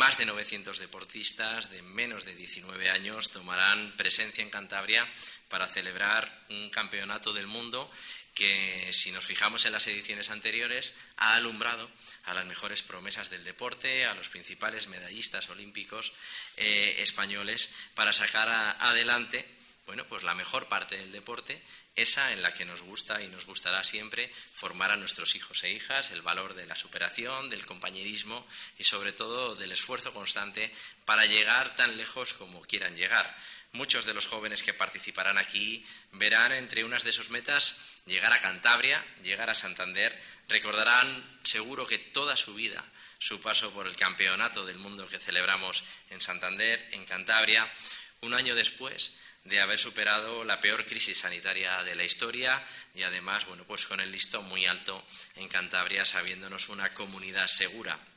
más de 900 deportistas de menos de 19 años tomarán presencia en Cantabria para celebrar un campeonato del mundo que, si nos fijamos en las ediciones anteriores, ha alumbrado a las mejores promesas del deporte, a los principales medallistas olímpicos españoles, para sacar adelante pues la mejor parte del deporte, esa en la que nos gusta y nos gustará siempre formar a nuestros hijos e hijas, el valor de la superación, del compañerismo y sobre todo del esfuerzo constante para llegar tan lejos como quieran llegar. Muchos de los jóvenes que participarán aquí verán entre unas de sus metas llegar a Cantabria, llegar a Santander. Recordarán seguro que toda su vida su paso por el Campeonato del Mundo que celebramos en Santander, en Cantabria, un año después de haber superado la peor crisis sanitaria de la historia y además, pues con el listón muy alto en Cantabria, sabiéndonos una comunidad segura